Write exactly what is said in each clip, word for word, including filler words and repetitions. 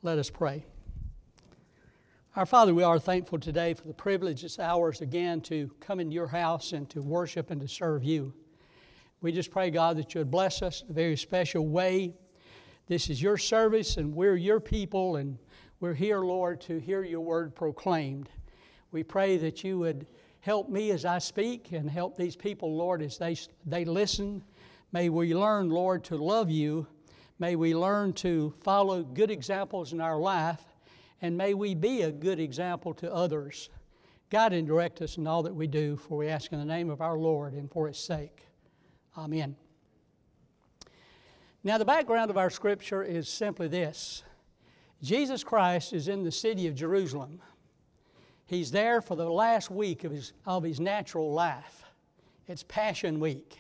Let us pray. Our Father, we are thankful today for the privilege it's ours again to come into your house and to worship and to serve you. We just pray, God, that you would bless us in a very special way. This is your service and we're your people, and we're here, Lord, to hear your word proclaimed. We pray that you would help me as I speak and help these people, Lord, as they, they listen. May we learn, Lord, to love you. May we learn to follow good examples in our life, and may we be a good example to others. Guide and direct us in all that we do, for we ask in the name of our Lord and for his sake. Amen. Now, the background of our scripture is simply this. Jesus Christ is in the city of Jerusalem. He's there for the last week of his, of his natural life. It's Passion Week.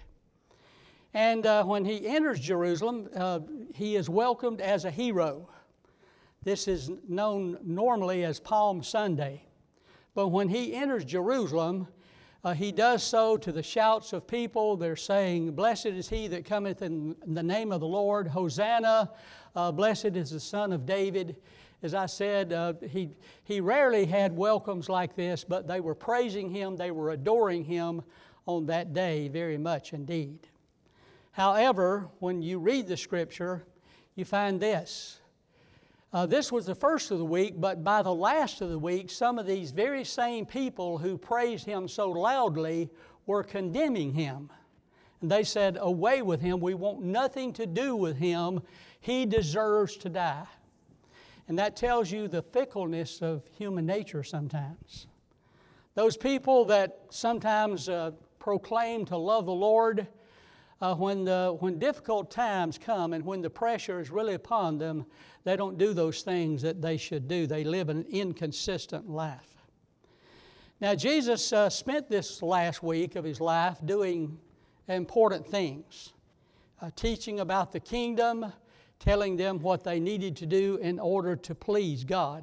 And uh, when he enters Jerusalem, uh, he is welcomed as a hero. This is known normally as Palm Sunday. But when he enters Jerusalem, uh, he does so to the shouts of people. They're saying, "Blessed is he that cometh in the name of the Lord. Hosanna, uh, blessed is the Son of David." As I said, uh, he, he rarely had welcomes like this, but they were praising him, they were adoring him on that day very much indeed. However, when you read the scripture, you find this. Uh, this was the first of the week, but by the last of the week, some of these very same people who praised him so loudly were condemning him. And they said, "Away with him, we want nothing to do with him. He deserves to die." And that tells you the fickleness of human nature sometimes. Those people that sometimes uh, proclaim to love the Lord, Uh, when, the, when difficult times come and when the pressure is really upon them, they don't do those things that they should do. They live an inconsistent life. Now, Jesus uh, spent this last week of his life doing important things, uh, teaching about the kingdom, telling them what they needed to do in order to please God.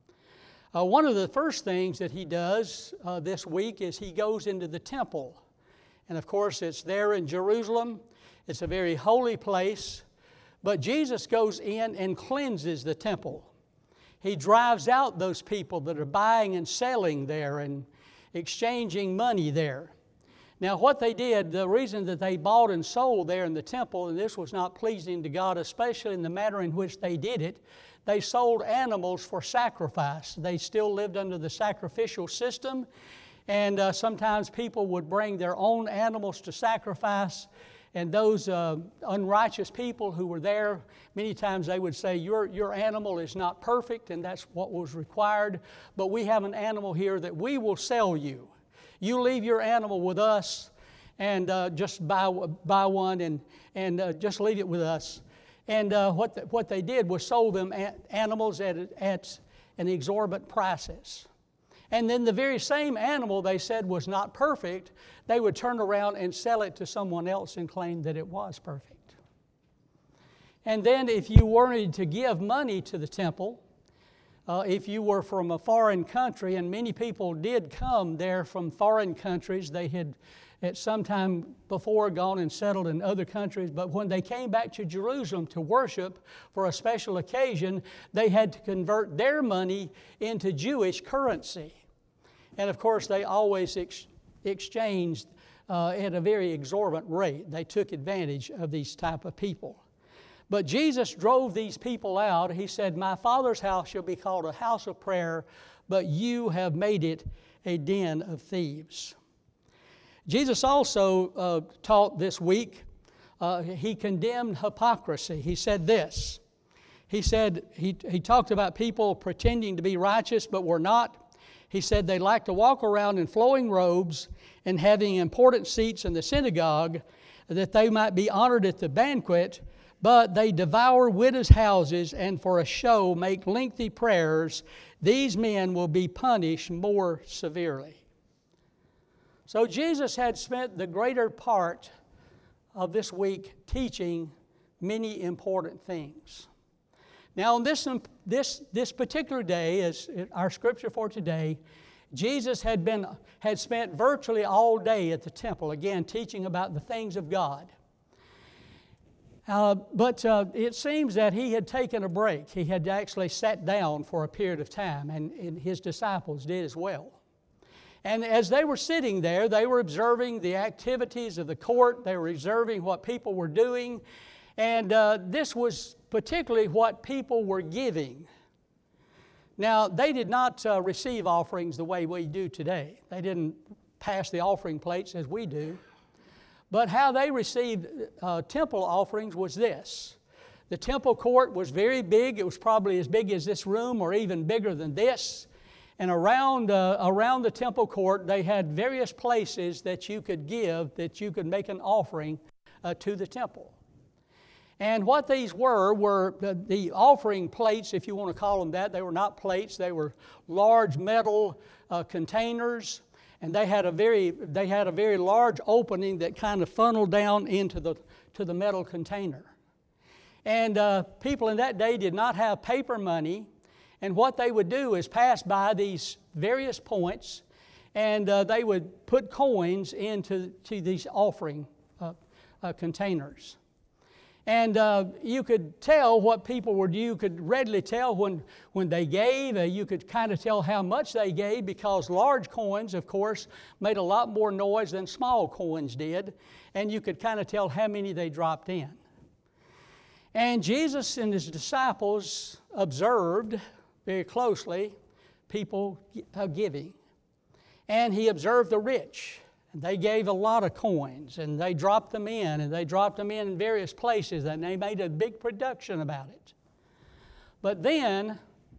Uh, one of the first things that he does uh, this week is he goes into the temple. And of course, it's there in Jerusalem. It's a very holy place. But Jesus goes in and cleanses the temple. He drives out those people that are buying and selling there and exchanging money there. Now, what they did, the reason that they bought and sold there in the temple, and this was not pleasing to God, especially in the manner in which they did it, they sold animals for sacrifice. They still lived under the sacrificial system. And uh, sometimes people would bring their own animals to sacrifice. And those uh, unrighteous people who were there, many times they would say, your, your animal is not perfect, and that's what was required. But we have an animal here that we will sell you. You leave your animal with us and uh, just buy, buy one and, and uh, just leave it with us. And uh, what, the, what they did was sold them animals at, at an exorbitant prices. And then the very same animal they said was not perfect, they would turn around and sell it to someone else and claim that it was perfect. And then if you wanted to give money to the temple, uh, if you were from a foreign country, and many people did come there from foreign countries, they had at some time before gone and settled in other countries, but when they came back to Jerusalem to worship for a special occasion, they had to convert their money into Jewish currency. And of course, they always ex- exchanged uh, at a very exorbitant rate. They took advantage of these type of people. But Jesus drove these people out. He said, "My Father's house shall be called a house of prayer, but you have made it a den of thieves." Jesus also uh, taught this week, uh, he condemned hypocrisy. He said this. He said, he, he talked about people pretending to be righteous but were not. He said they like to walk around in flowing robes and having important seats in the synagogue, that they might be honored at the banquet, but they devour widows' houses and for a show make lengthy prayers. These men will be punished more severely. So Jesus had spent the greater part of this week teaching many important things. Now, on this, this, this particular day, as our scripture for today, Jesus had been had spent virtually all day at the temple, again, teaching about the things of God. Uh, but uh, it seems that he had taken a break. He had actually sat down for a period of time, and, and his disciples did as well. And as they were sitting there, they were observing the activities of the court. They were observing what people were doing. And uh, this was particularly what people were giving. Now, they did not uh, receive offerings the way we do today. They didn't pass the offering plates as we do. But how they received uh, temple offerings was this. The temple court was very big. It was probably as big as this room or even bigger than this. And around, uh, around the temple court, they had various places that you could give, that you could make an offering uh, to the temple. And what these were, were the, the offering plates, if you want to call them that. They were not plates. They were large metal uh, containers. And they had a very, they had a very large opening that kind of funneled down into the, to the metal container. And uh, people in that day did not have paper money. And what they would do is pass by these various points, and uh, they would put coins into to these offering uh, uh, containers. And uh, you could tell what people were, you could readily tell when, when they gave. Uh, you could kind of tell how much they gave, because large coins, of course, made a lot more noise than small coins did. And you could kind of tell how many they dropped in. And Jesus and his disciples observed very closely people uh, giving. And he observed the rich. And they gave a lot of coins, and they dropped them in, and they dropped them in in various places, and they made a big production about it. But then,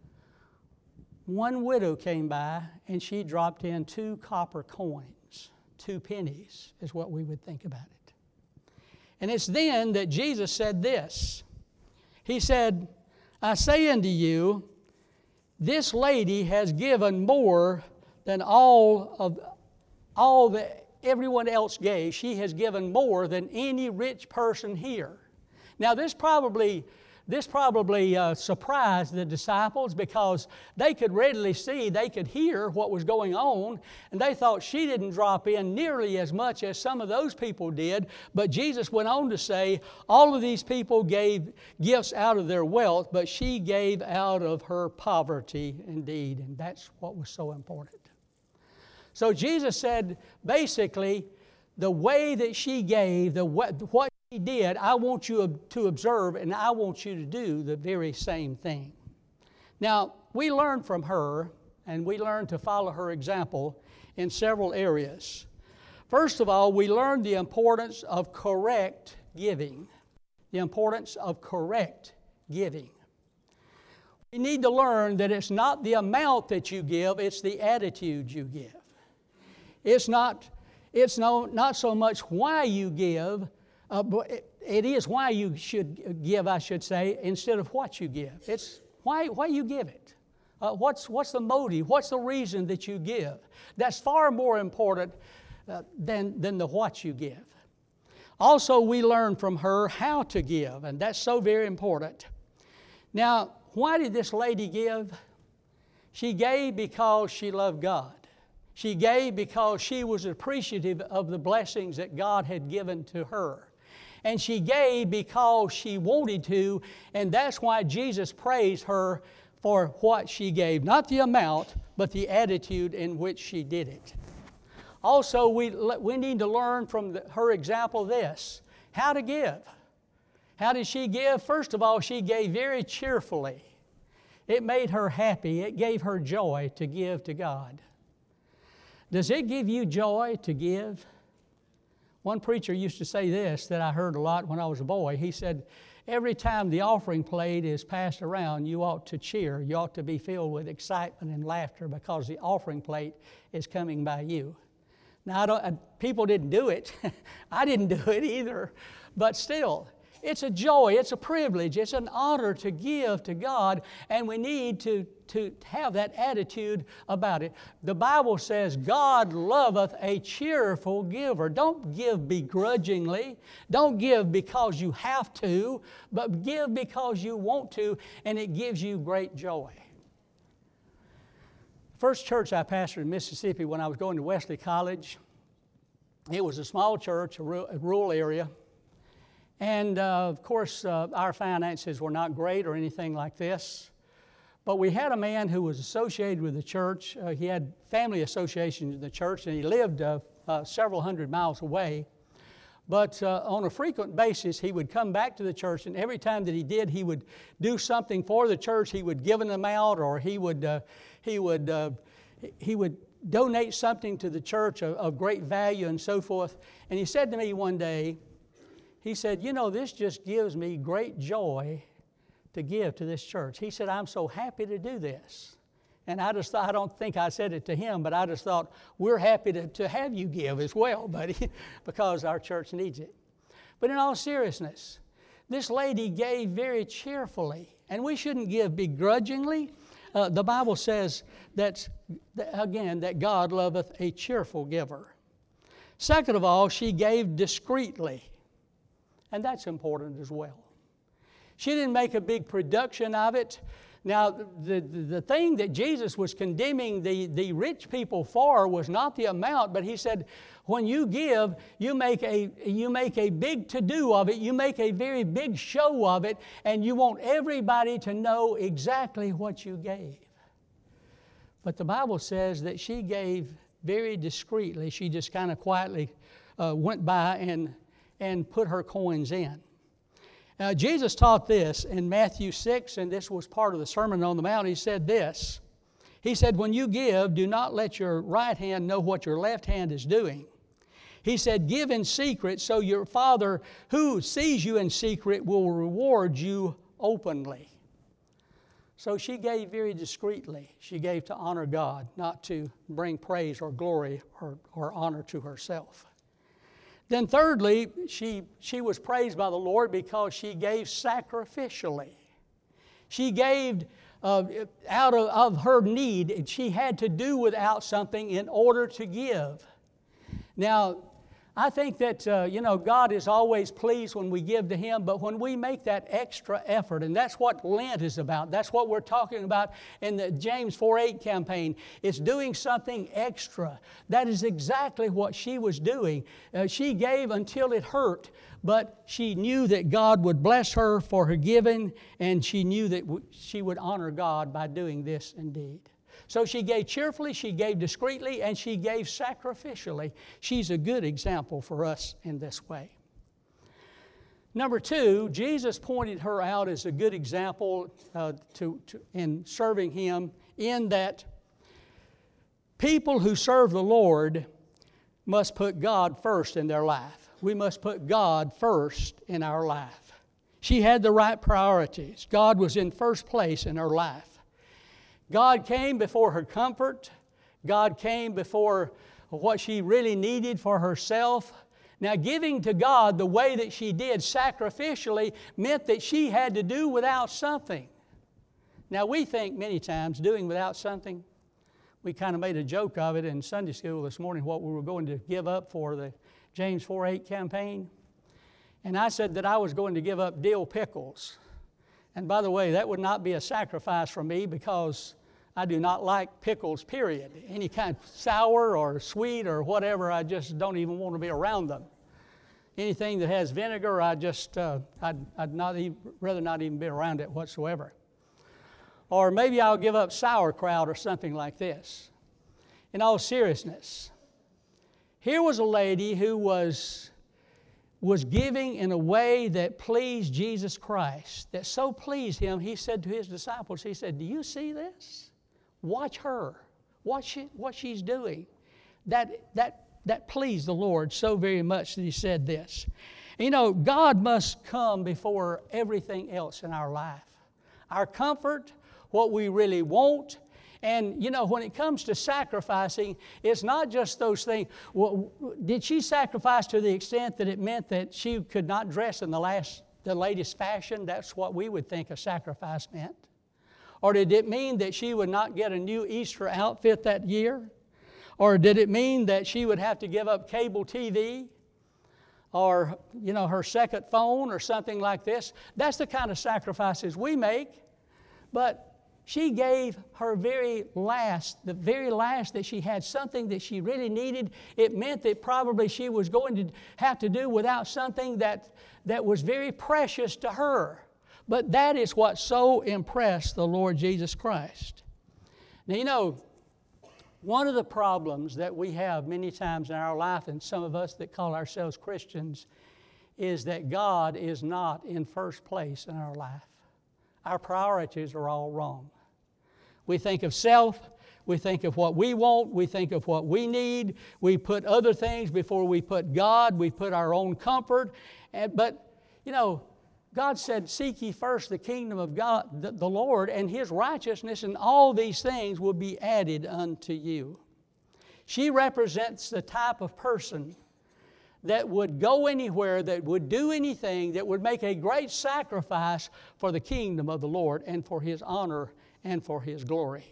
one widow came by, and she dropped in two copper coins, two pennies, is what we would think about it. And it's then that Jesus said this. He said, I say unto you, this lady has given more than all of all that everyone else gave. She has given more than any rich person here. Now, this probably this probably uh, surprised the disciples, because they could readily see, they could hear what was going on, and they thought she didn't drop in nearly as much as some of those people did. But Jesus went on to say, all of these people gave gifts out of their wealth, but she gave out of her poverty indeed, and that's what was so important. So Jesus said, basically, the way that she gave, the what she did, I want you to observe, and I want you to do the very same thing. Now, we learn from her, and we learn to follow her example in several areas. First of all, we learn the importance of correct giving. The importance of correct giving. We need to learn that it's not the amount that you give, it's the attitude you give. It's not, it's no, not so much why you give, uh, but it, it is why you should give, I should say, instead of what you give. It's why, why you give it. Uh, what's, what's the motive? What's the reason that you give? That's far more important uh, than, than the what you give. Also, we learn from her how to give, and that's so very important. Now, why did this lady give? She gave because she loved God. She gave because she was appreciative of the blessings that God had given to her. And she gave because she wanted to, and that's why Jesus praised her for what she gave. Not the amount, but the attitude in which she did it. Also, we, we need to learn from the, her example this, how to give. How did she give? First of all, she gave very cheerfully. It made her happy. It gave her joy to give to God. Does it give you joy to give? One preacher used to say this that I heard a lot when I was a boy. He said, every time the offering plate is passed around, you ought to cheer. You ought to be filled with excitement and laughter because the offering plate is coming by you. Now, I don't, people didn't do it. I didn't do it either. But still, it's a joy, it's a privilege, it's an honor to give to God, and we need to, to have that attitude about it. The Bible says, God loveth a cheerful giver. Don't give begrudgingly. Don't give because you have to, but give because you want to, and it gives you great joy. First church I pastored in Mississippi when I was going to Wesley College, it was a small church, a rural area. And uh, of course, uh, our finances were not great or anything like this. But we had a man who was associated with the church. Uh, he had family associations in the church, and he lived uh, uh, several hundred miles away. But uh, on a frequent basis, he would come back to the church, and every time that he did, he would do something for the church. He would give an amount, or he would uh, he would uh, he would donate something to the church of, of great value and so forth. And he said to me one day, he said, "You know, this just gives me great joy to give to this church." He said, "I'm so happy to do this." And I just thought, I don't think I said it to him, but I just thought, we're happy to, to have you give as well, buddy, because our church needs it. But in all seriousness, this lady gave very cheerfully, and we shouldn't give begrudgingly. Uh, the Bible says that, that, again, that God loveth a cheerful giver. Second of all, she gave discreetly, and that's important as well. She didn't make a big production of it. Now, the, the, the thing that Jesus was condemning the, the rich people for was not the amount, but he said, when you give, you make a, you make a big to-do of it, you make a very big show of it, and you want everybody to know exactly what you gave. But the Bible says that she gave very discreetly. She just kind of quietly uh, went by and, and put her coins in. Now, Jesus taught this in Matthew six, and this was part of the Sermon on the Mount. He said this. He said, when you give, do not let your right hand know what your left hand is doing. He said, give in secret, so your Father who sees you in secret will reward you openly. So she gave very discreetly. She gave to honor God, not to bring praise or glory or, or honor to herself. Then thirdly, she, she was praised by the Lord because she gave sacrificially. She gave uh, out of, of her need. She had to do without something in order to give. Now, I think that, uh, you know, God is always pleased when we give to Him, but when we make that extra effort, and that's what Lent is about. That's what we're talking about in the James four eight campaign. It's doing something extra. That is exactly what she was doing. Uh, she gave until it hurt, but she knew that God would bless her for her giving, and she knew that w- she would honor God by doing this indeed. So she gave cheerfully, she gave discreetly, and she gave sacrificially. She's a good example for us in this way. Number two, Jesus pointed her out as a good example uh, to, to, in serving Him, in that people who serve the Lord must put God first in their life. We must put God first in our life. She had the right priorities. God was in first place in her life. God came before her comfort. God came before what she really needed for herself. Now, giving to God the way that she did sacrificially meant that she had to do without something. Now, we think many times doing without something, we kind of made a joke of it in Sunday school this morning, what we were going to give up for the James four eight campaign. And I said that I was going to give up dill pickles. And by the way, that would not be a sacrifice for me because I do not like pickles, period. Any kind of sour or sweet or whatever, I just don't even want to be around them. Anything that has vinegar, I just, uh, I'd, I'd not even, rather not even be around it whatsoever. Or maybe I'll give up sauerkraut or something like this. In all seriousness, here was a lady who was, was giving in a way that pleased Jesus Christ, that so pleased Him, He said to His disciples, He said, do you see this? Watch her. Watch she, what she's doing. That, that, that pleased the Lord so very much that He said this. You know, God must come before everything else in our life. Our comfort, what we really want. And, you know, when it comes to sacrificing, it's not just those things. Well, did she sacrifice to the extent that it meant that she could not dress in the last, the latest fashion? That's what we would think a sacrifice meant. Or did it mean that she would not get a new Easter outfit that year? Or did it mean that she would have to give up cable T V? Or, you know, her second phone or something like this? That's the kind of sacrifices we make. But she gave her very last, the very last that she had, something that she really needed. It meant that probably she was going to have to do without something that, that was very precious to her. But that is what so impressed the Lord Jesus Christ. Now, you know, one of the problems that we have many times in our life, and some of us that call ourselves Christians, is that God is not in first place in our life. Our priorities are all wrong. We think of self, we think of what we want, we think of what we need, we put other things before we put God, we put our own comfort. And, but, you know, God said, seek ye first the kingdom of God, the, the Lord, and His righteousness, and all these things will be added unto you. She represents the type of person that would go anywhere, that would do anything, that would make a great sacrifice for the kingdom of the Lord and for His honor and for His glory.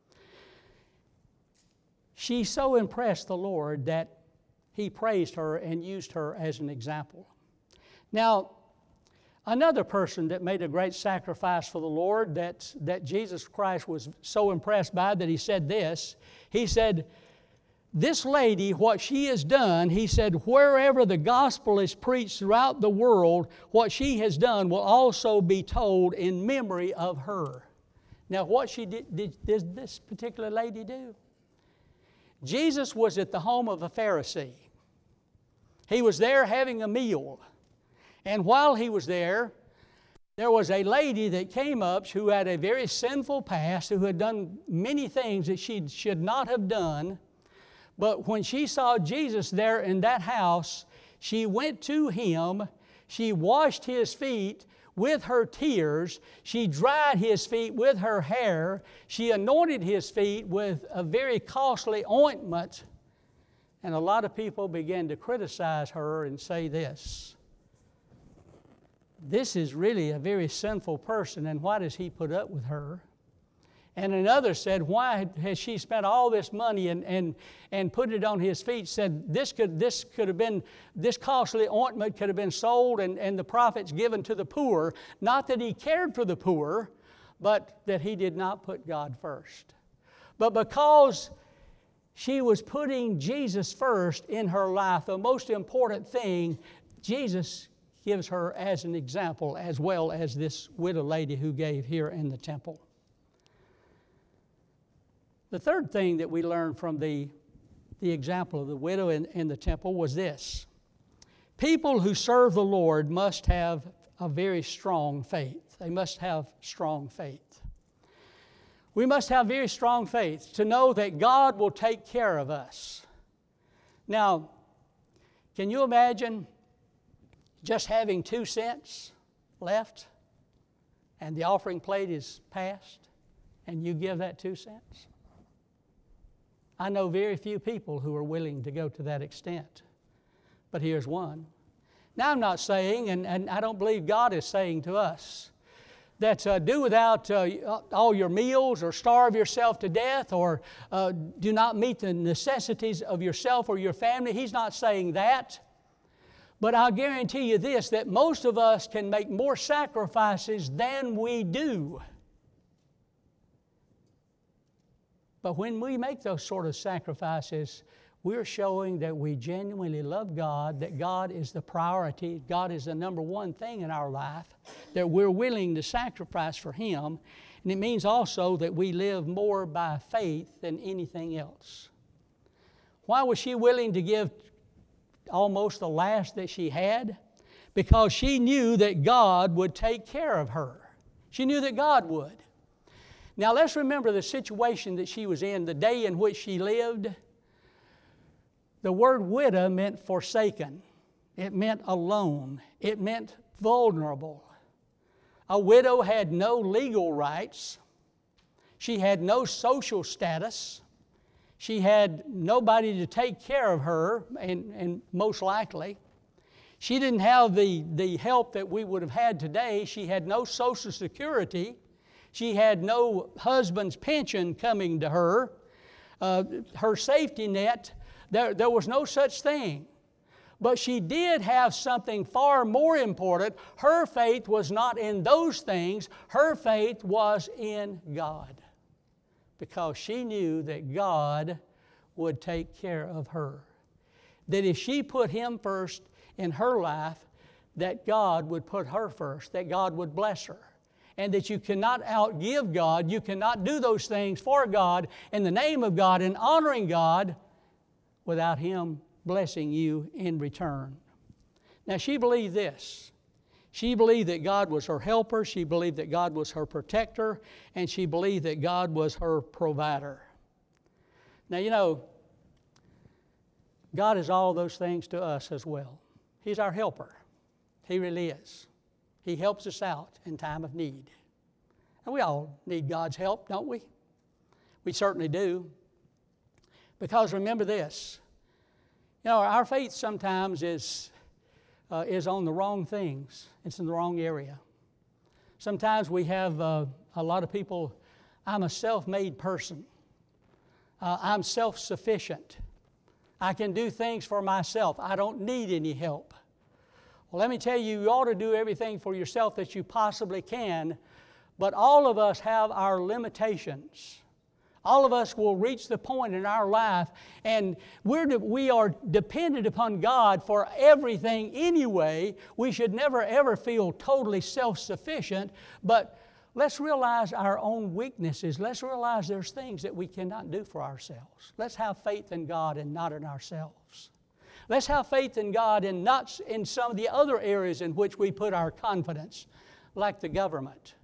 She so impressed the Lord that He praised her and used her as an example. Now, another person that made a great sacrifice for the Lord that, that Jesus Christ was so impressed by that He said this, He said, this lady, what she has done, He said, wherever the gospel is preached throughout the world, what she has done will also be told in memory of her. Now, what she did, did, did this particular lady do? Jesus was at the home of a Pharisee. He was there having a meal. And while he was there, there was a lady that came up who had a very sinful past, who had done many things that she should not have done. But when she saw Jesus there in that house, she went to Him, she washed His feet with her tears, she dried His feet with her hair, she anointed His feet with a very costly ointment. And a lot of people began to criticize her and say this, this is really a very sinful person, and why does He put up with her? And another said, why has she spent all this money and, and, and put it on His feet? Said, this could, this could have been, this costly ointment could have been sold and, and the profits given to the poor. Not that He cared for the poor, but that He did not put God first. But because she was putting Jesus first in her life, the most important thing, Jesus gives her as an example, as well as this widow lady who gave here in the temple. The third thing that we learned from the, the example of the widow in, in the temple was this. People who serve the Lord must have a very strong faith. They must have strong faith. We must have very strong faith to know that God will take care of us. Now, can you imagine just having two cents left and the offering plate is passed and you give that two cents? I know very few people who are willing to go to that extent. But here's one. Now, I'm not saying, and, and I don't believe God is saying to us, that uh, do without uh, all your meals or starve yourself to death or uh, do not meet the necessities of yourself or your family. He's not saying that. But I'll guarantee you this, that most of us can make more sacrifices than we do. But when we make those sort of sacrifices, we're showing that we genuinely love God, that God is the priority, God is the number one thing in our life, that we're willing to sacrifice for Him. And it means also that we live more by faith than anything else. Why was she willing to give almost the last that she had? Because she knew that God would take care of her. She knew that God would. Now let's remember the situation that she was in, the day in which she lived. The word widow meant forsaken. It meant alone. It meant vulnerable. A widow had no legal rights. She had no social status. She had nobody to take care of her, and, and most likely. She didn't have the, the help that we would have had today. She had no Social Security. She had no husband's pension coming to her. Uh, her safety net, there, there was no such thing. But she did have something far more important. Her faith was not in those things. Her faith was in God. Because she knew that God would take care of her. That if she put Him first in her life, that God would put her first, that God would bless her. And that you cannot outgive God, you cannot do those things for God in the name of God and honoring God without Him blessing you in return. Now she believed this. She believed that God was her helper, she believed that God was her protector, and she believed that God was her provider. Now you know, God is all those things to us as well. He's our helper. He really is. He helps us out in time of need. And we all need God's help, don't we? We certainly do. Because remember this, you know, our faith sometimes is, uh, is on the wrong things. It's in the wrong area. Sometimes we have uh, a lot of people, I'm a self-made person. Uh, I'm self-sufficient. I can do things for myself. I don't need any help. Well, let me tell you, you ought to do everything for yourself that you possibly can, but all of us have our limitations. All of us will reach the point in our life, and we're de- we are dependent upon God for everything anyway. We should never, ever feel totally self-sufficient, but let's realize our own weaknesses. Let's realize there's things that we cannot do for ourselves. Let's have faith in God and not in ourselves. Let's have faith in God and not in some of the other areas in which we put our confidence, like the government.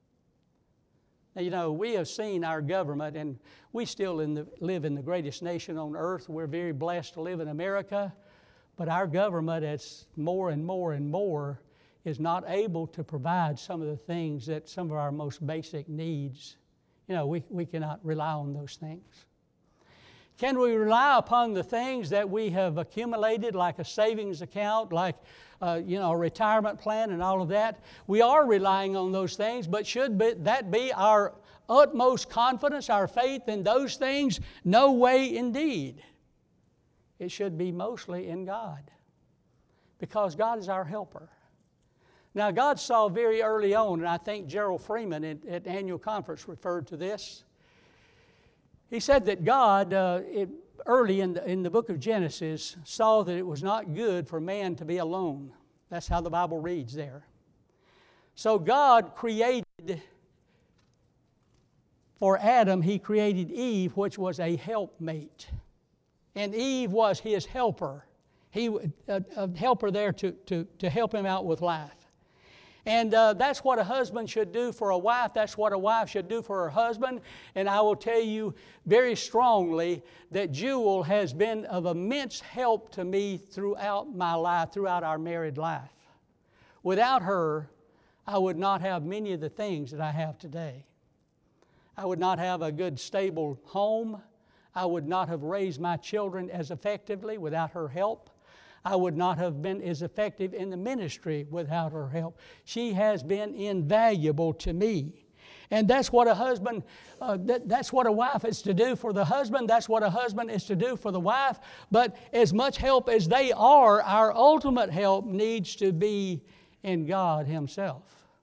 Now, you know, we have seen our government, and we still in the, live in the greatest nation on earth. We're very blessed to live in America, but our government, it's more and more and more, is not able to provide some of the things that some of our most basic needs. You know, we, we cannot rely on those things. Can we rely upon the things that we have accumulated, like a savings account, like uh, you know, a retirement plan and all of that? We are relying on those things, but should be, that be our utmost confidence, our faith in those things? No way indeed. It should be mostly in God, because God is our helper. Now, God saw very early on, and I think Gerald Freeman at, at annual conference referred to this. He said that God, uh, it, early in the, in the book of Genesis, saw that it was not good for man to be alone. That's how the Bible reads there. So God created, for Adam, He created Eve, which was a helpmate. And Eve was his helper. He, a, a helper there to, to, to help him out with life. And uh, that's what a husband should do for a wife. That's what a wife should do for her husband. And I will tell you very strongly that Jewel has been of immense help to me throughout my life, throughout our married life. Without her, I would not have many of the things that I have today. I would not have a good, stable home. I would not have raised my children as effectively without her help. I would not have been as effective in the ministry without her help. She has been invaluable to me. And that's what a husband, uh, that, that's what a wife is to do for the husband. That's what a husband is to do for the wife. But as much help as they are, our ultimate help needs to be in God Himself.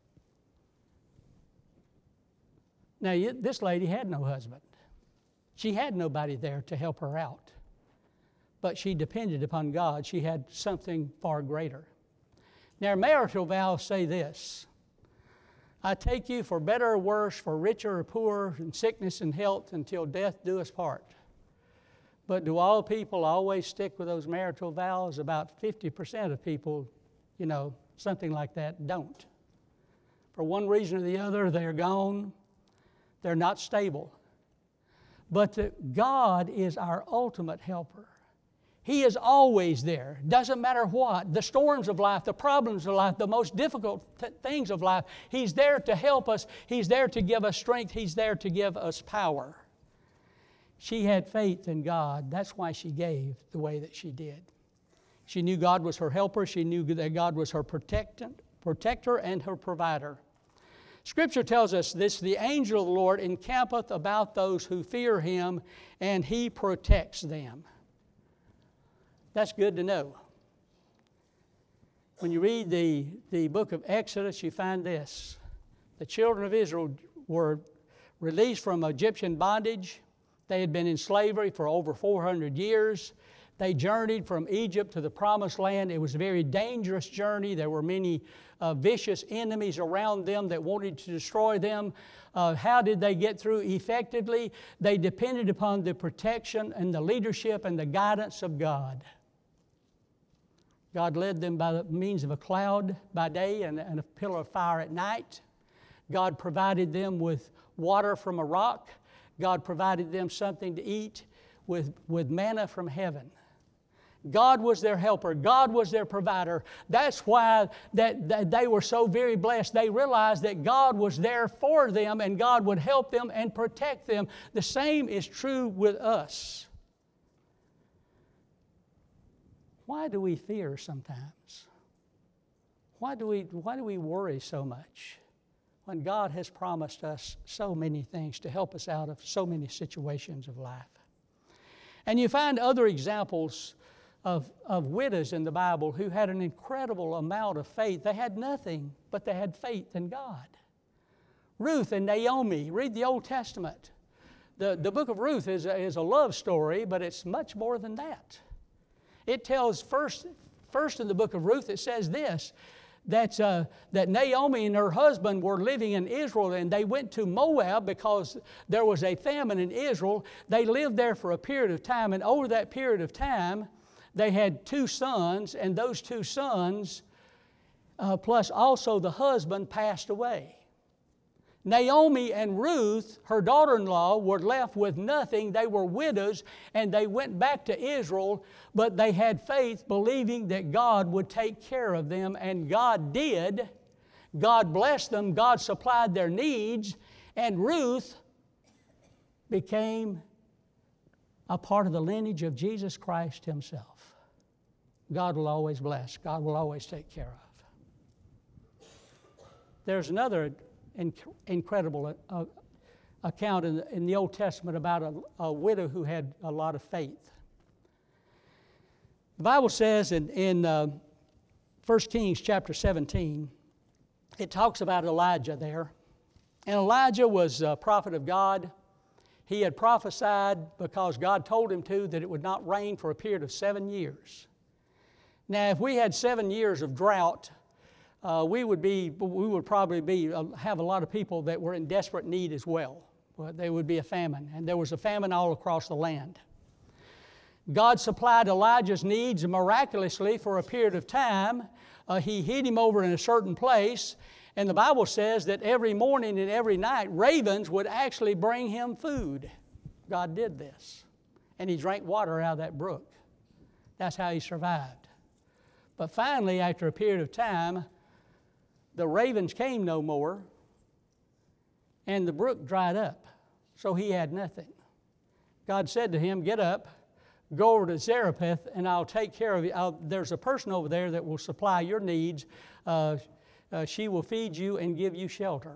Now, this lady had no husband. She had nobody there to help her out. But she depended upon God. She had something far greater. Now, marital vows say this: I take you for better or worse, for richer or poorer, in sickness and health, until death do us part. But do all people always stick with those marital vows? About fifty percent of people, you know, something like that, don't. For one reason or the other, they're gone. They're not stable. But the, God is our ultimate helper. He is always there. Doesn't matter what. The storms of life, the problems of life, the most difficult th- things of life. He's there to help us. He's there to give us strength. He's there to give us power. She had faith in God. That's why she gave the way that she did. She knew God was her helper. She knew that God was her protectant, protector and her provider. Scripture tells us this: the angel of the Lord encampeth about those who fear Him, and He protects them. That's good to know. When you read the, the book of Exodus, you find this. The children of Israel were released from Egyptian bondage. They had been in slavery for over four hundred years. They journeyed from Egypt to the Promised Land. It was a very dangerous journey. There were many uh, vicious enemies around them that wanted to destroy them. Uh, how did they get through effectively? They depended upon the protection and the leadership and the guidance of God. God led them by the means of a cloud by day and, and a pillar of fire at night. God provided them with water from a rock. God provided them something to eat with, with manna from heaven. God was their helper. God was their provider. That's why that, that they were so very blessed. They realized that God was there for them and God would help them and protect them. The same is true with us. Why do we fear sometimes? Why do we, why do we worry so much when God has promised us so many things to help us out of so many situations of life? And you find other examples Of, of widows in the Bible who had an incredible amount of faith. They had nothing, but they had faith in God. Ruth and Naomi, read the Old Testament. The, the book of Ruth is a, is a love story, but it's much more than that. It tells first, first in the book of Ruth, it says this, that, uh, that Naomi and her husband were living in Israel, and they went to Moab because there was a famine in Israel. They lived there for a period of time, and over that period of time, they had two sons, and those two sons, uh, plus also the husband, passed away. Naomi and Ruth, her daughter-in-law, were left with nothing. They were widows, and they went back to Israel, but they had faith, believing that God would take care of them, and God did. God blessed them. God supplied their needs, and Ruth became a part of the lineage of Jesus Christ Himself. God will always bless. God will always take care of. There's another inc- incredible uh, account in the, in the Old Testament about a, a widow who had a lot of faith. The Bible says in, in uh, First Kings chapter seventeen, it talks about Elijah there. And Elijah was a prophet of God. He had prophesied, because God told him to, that it would not rain for a period of seven years. Now, if we had seven years of drought, uh, we would be, we would probably be uh, have a lot of people that were in desperate need as well. But there would be a famine, and there was a famine all across the land. God supplied Elijah's needs miraculously for a period of time. Uh, he hid him over in a certain place. And the Bible says that every morning and every night, ravens would actually bring him food. God did this. And he drank water out of that brook. That's how he survived. But finally, after a period of time, the ravens came no more, and the brook dried up. So he had nothing. God said to him, "Get up, go over to Zarephath, and I'll take care of you. I'll, there's a person over there that will supply your needs. Uh, Uh, she will feed you and give you shelter."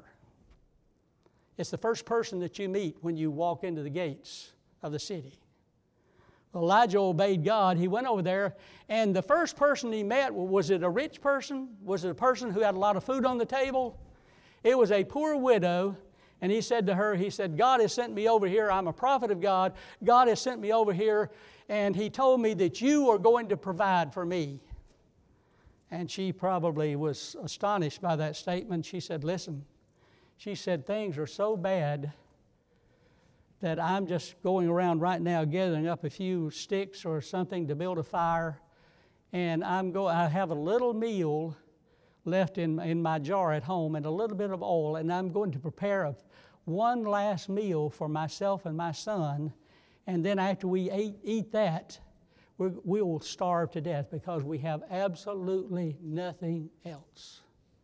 It's the first person that you meet when you walk into the gates of the city. Elijah obeyed God. He went over there, and the first person he met, was it a rich person? Was it a person who had a lot of food on the table? It was a poor widow, and he said to her, he said, "God has sent me over here. I'm a prophet of God. God has sent me over here, and He told me that you are going to provide for me." And she probably was astonished by that statement. She said, "Listen," she said, "things are so bad that I'm just going around right now gathering up a few sticks or something to build a fire, and I'm go. I have a little meal left in, in my jar at home and a little bit of oil, and I'm going to prepare a, one last meal for myself and my son, and then after we eat, eat that, we we will starve to death because we have absolutely nothing else."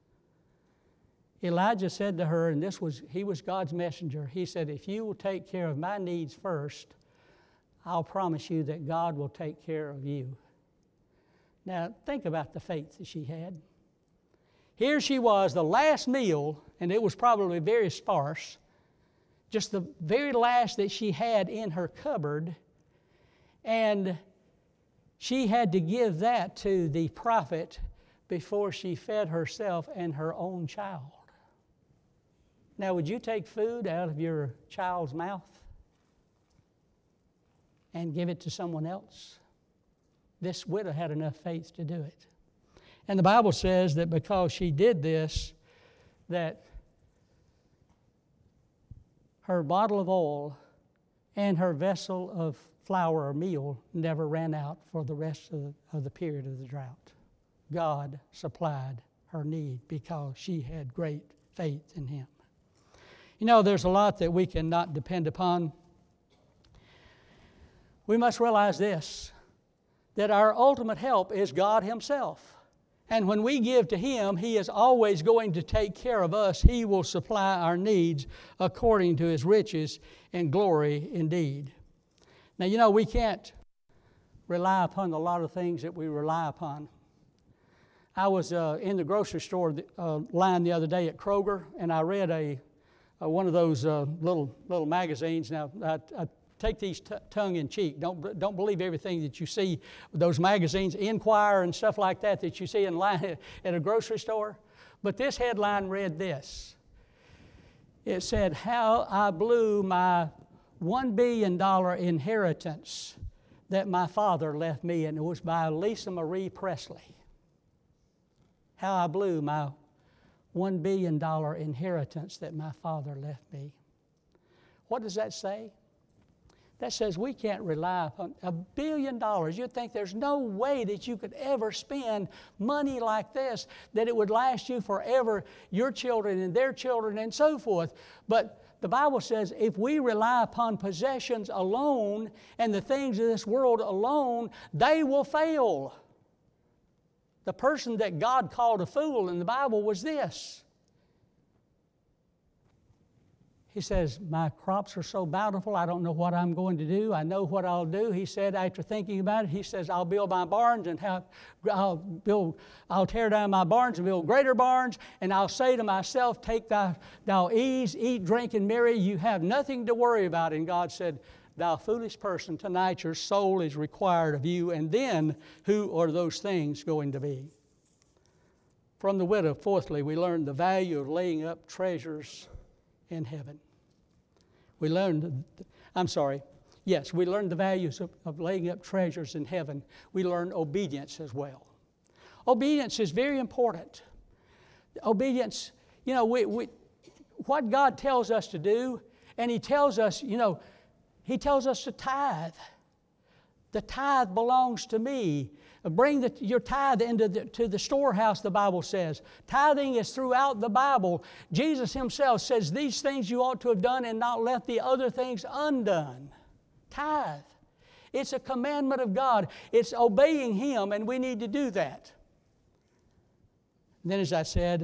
Elijah said to her, and this was, he was God's messenger, he said, "If you will take care of my needs first, I'll promise you that God will take care of you." Now, think about the faith that she had. Here she was, the last meal, and it was probably very sparse, just the very last that she had in her cupboard, and she had to give that to the prophet before she fed herself and her own child. Now, would you take food out of your child's mouth and give it to someone else? This widow had enough faith to do it. And the Bible says that because she did this, that her bottle of oil and her vessel of flour or meal never ran out for the rest of the, of the period of the drought. God supplied her need because she had great faith in Him. You know, there's a lot that we cannot depend upon. We must realize this, that our ultimate help is God Himself. And when we give to Him, He is always going to take care of us. He will supply our needs according to His riches and glory indeed. Now, you know, we can't rely upon a lot of things that we rely upon. I was uh, in the grocery store uh, line the other day at Kroger, and I read a, a one of those uh, little little magazines. Now, I, I take these t- tongue in cheek. Don't don't believe everything that you see with those magazines, Inquirer and stuff like that that you see in line at a grocery store. But this headline read this. It said, "How I blew my one billion dollars inheritance that my father left me," and it was by Lisa Marie Presley. How I blew my one billion dollars inheritance that my father left me. What does that say? That says we can't rely upon a billion dollars. You'd think there's no way that you could ever spend money like this, that it would last you forever, your children and their children and so forth. But the Bible says if we rely upon possessions alone and the things of this world alone, they will fail. The person that God called a fool in the Bible was this. He says, "My crops are so bountiful, I don't know what I'm going to do. I know what I'll do." He said, after thinking about it, he says, "I'll build my barns and have, I'll build, I'll tear down my barns and build greater barns, and I'll say to myself, take thy, thou ease, eat, drink, and marry. You have nothing to worry about." And God said, "Thou foolish person, tonight your soul is required of you, and then who are those things going to be?" From the widow, fourthly, we learn the value of laying up treasures in heaven. We learned, I'm sorry, yes, we learned the values of, of laying up treasures in heaven. We learned obedience as well. Obedience is very important. Obedience, you know, we, we, what God tells us to do, and He tells us, you know, He tells us to tithe. The tithe belongs to me. Bring the, your tithe into the, to the storehouse, the Bible says. Tithing is throughout the Bible. Jesus Himself says these things you ought to have done and not left the other things undone. Tithe. It's a commandment of God. It's obeying Him, and we need to do that. And then, as I said,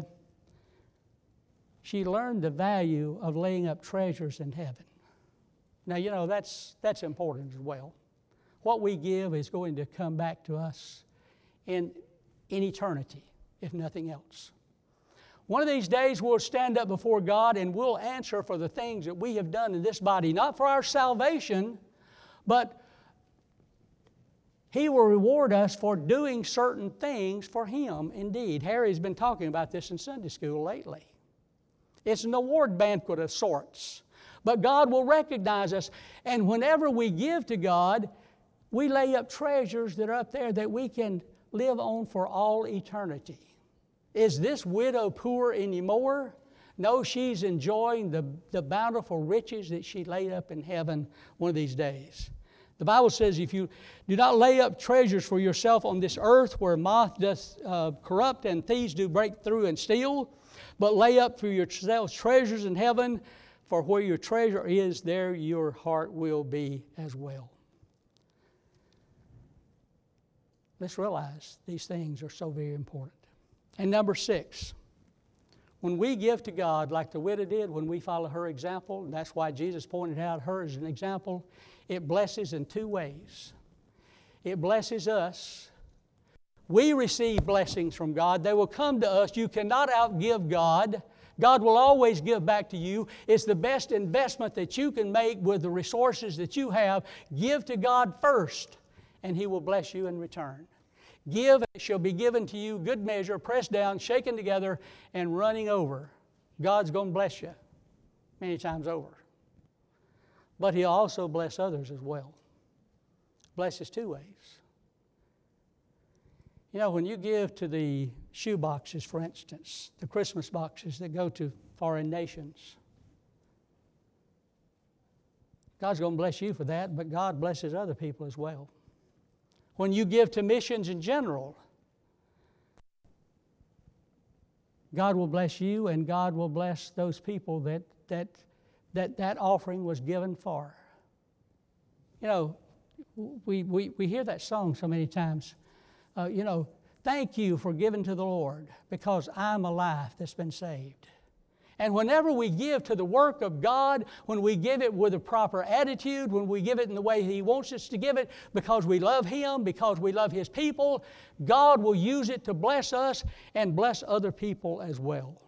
she learned the value of laying up treasures in heaven. Now, you know, that's, that's important as well. What we give is going to come back to us in, in eternity, if nothing else. One of these days we'll stand up before God and we'll answer for the things that we have done in this body, not for our salvation, but He will reward us for doing certain things for Him indeed. Harry's been talking about this in Sunday school lately. It's an award banquet of sorts. But God will recognize us. And whenever we give to God, we lay up treasures that are up there that we can live on for all eternity. Is this widow poor anymore? No, she's enjoying the, the bountiful riches that she laid up in heaven one of these days. The Bible says, if you do not lay up treasures for yourself on this earth where moth doth uh, corrupt and thieves do break through and steal, but lay up for yourselves treasures in heaven, for where your treasure is, there your heart will be as well. Let's realize these things are so very important. And number six, when we give to God like the widow did, when we follow her example, and that's why Jesus pointed out her as an example, it blesses in two ways. It blesses us. We receive blessings from God. They will come to us. You cannot outgive God. God will always give back to you. It's the best investment that you can make with the resources that you have. Give to God first, and He will bless you in return. Give, and it shall be given to you, good measure, pressed down, shaken together, and running over. God's going to bless you many times over. But He'll also bless others as well. Blesses two ways. You know, when you give to the shoe boxes, for instance, the Christmas boxes that go to foreign nations, God's going to bless you for that, but God blesses other people as well. When you give to missions in general, God will bless you, and God will bless those people that that that, that offering was given for. You know, we, we, we hear that song so many times. Uh, you know, thank you for giving to the Lord, because I'm a life that's been saved. And whenever we give to the work of God, when we give it with a proper attitude, when we give it in the way He wants us to give it, because we love Him, because we love His people, God will use it to bless us and bless other people as well.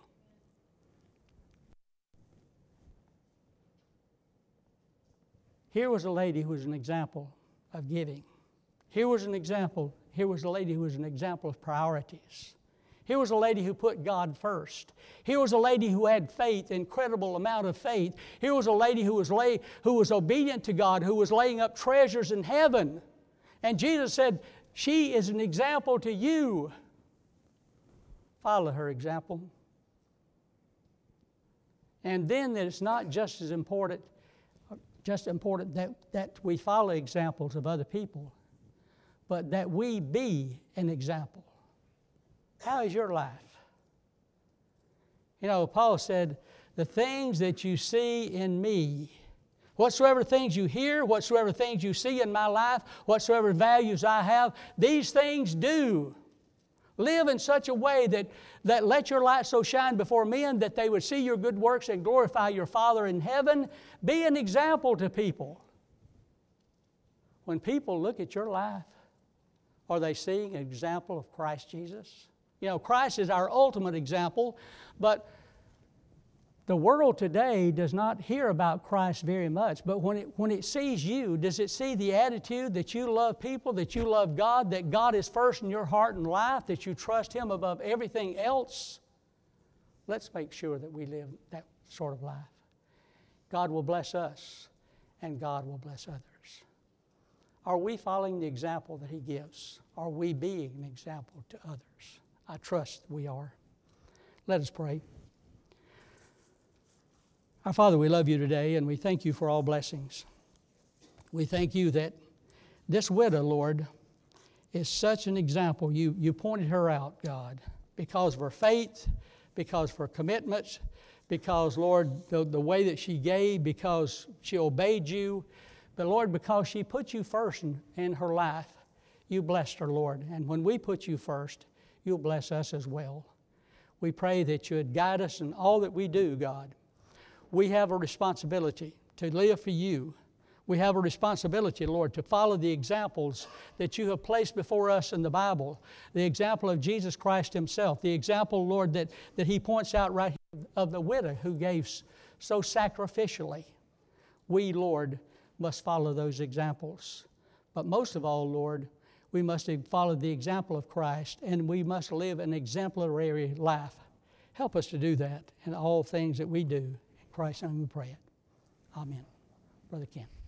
Here was a lady who was an example of giving. Here was an example. Here was a lady who was an example of priorities. Here was a lady who put God first. Here was a lady who had faith, incredible amount of faith. Here was a lady who was lay, who was obedient to God, who was laying up treasures in heaven. And Jesus said, she is an example to you. Follow her example. And then that it's not just as important, just important that, that we follow examples of other people, but that we be an example. How is your life? You know, Paul said, the things that you see in me, whatsoever things you hear, whatsoever things you see in my life, whatsoever values I have, these things do. Live in such a way that, that let your light so shine before men that they would see your good works and glorify your Father in heaven. Be an example to people. When people look at your life, are they seeing an example of Christ Jesus? You know, Christ is our ultimate example, but the world today does not hear about Christ very much. But when it, when it sees you, does it see the attitude that you love people, that you love God, that God is first in your heart and life, that you trust Him above everything else? Let's make sure that we live that sort of life. God will bless us, and God will bless others. Are we following the example that He gives? Are we being an example to others? I trust we are. Let us pray. Our Father, we love You today, and we thank You for all blessings. We thank You that this widow, Lord, is such an example. You, you pointed her out, God, because of her faith, because of her commitments, because, Lord, the, the way that she gave, because she obeyed You. But, Lord, because she put You first in, in her life, You blessed her, Lord. And when we put You first, You'll bless us as well. We pray that You would guide us in all that we do, God. We have a responsibility to live for You. We have a responsibility, Lord, to follow the examples that You have placed before us in the Bible. The example of Jesus Christ Himself. The example, Lord, that, that He points out right here of the widow who gave so sacrificially. We, Lord, must follow those examples. But most of all, Lord, we must follow the example of Christ, and we must live an exemplary life. Help us to do that in all things that we do. In Christ's name we pray it. Amen. Brother Ken.